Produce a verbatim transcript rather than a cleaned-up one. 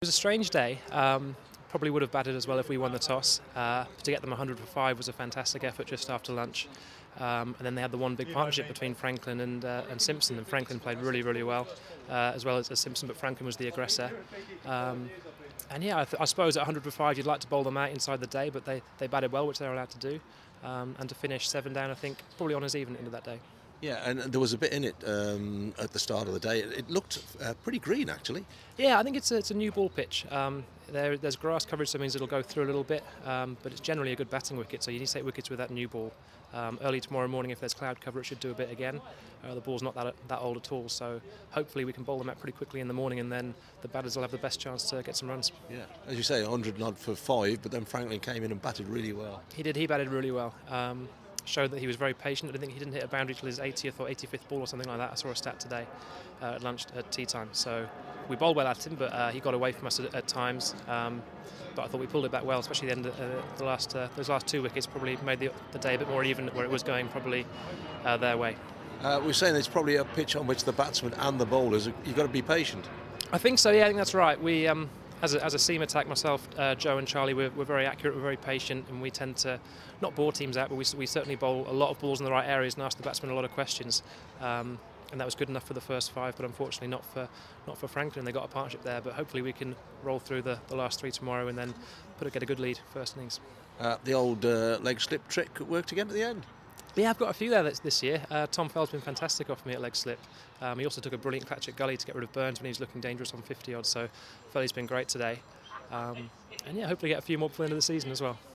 It was a strange day. Um, probably would have batted as well if we won the toss. Uh, to get them one hundred for five was a fantastic effort just after lunch. Um, and then they had the one big partnership between Franklin and, uh, and Simpson, and Franklin played really, really well, uh, as well as, as Simpson, but Franklin was the aggressor. Um, and yeah, I, th- I suppose at one hundred for five you'd like to bowl them out inside the day, but they, they batted well, which they're allowed to do. Um, and to finish seven down, I think, probably on as even into that day. Yeah, and there was a bit in it um, at the start of the day. It, it looked uh, pretty green, actually. Yeah, I think it's a, it's a new ball pitch. Um, there, there's grass coverage, so it means it'll go through a little bit, um, but it's generally a good batting wicket, so you need to take wickets with that new ball. Um, early tomorrow morning, if there's cloud cover, it should do a bit again. Uh, the ball's not that that old at all, so hopefully we can bowl them out pretty quickly in the morning, and then the batters will have the best chance to get some runs. Yeah, as you say, one hundred odd for five, but then Franklin came in and batted really well. He did. He batted really well. Um, showed that he was very patient. I think he didn't hit a boundary till his eightieth or eighty-fifth ball or something like that. I saw a stat today uh, at lunch at tea time. So we bowled well at him, but uh, he got away from us at, at times. Um, but I thought we pulled it back well, especially the end of uh, the last uh, those last two wickets probably made the, the day a bit more even, where it was going probably uh, their way. Uh, we're saying it's probably a pitch on which the batsmen and the bowlers, you've got to be patient. I think so. Yeah, I think that's right. We. Um, As a, as a seam attack, myself, uh, Joe and Charlie, we're, we're very accurate, we're very patient, and we tend to not bore teams out, but we, we certainly bowl a lot of balls in the right areas and ask the batsmen a lot of questions. Um, and that was good enough for the first five, but unfortunately not for not for Franklin. They got a partnership there, but hopefully we can roll through the, the last three tomorrow and then put a, get a good lead first innings. Uh, the old uh, leg slip trick worked again at the end. Yeah, I've got a few there this, this year. Uh, Tom Fell's been fantastic off me at leg slip. Um, he also took a brilliant catch at gully to get rid of Burns when he was looking dangerous on fifty odd, so Fell's been great today. Um, and yeah, hopefully get a few more before the end of the season as well.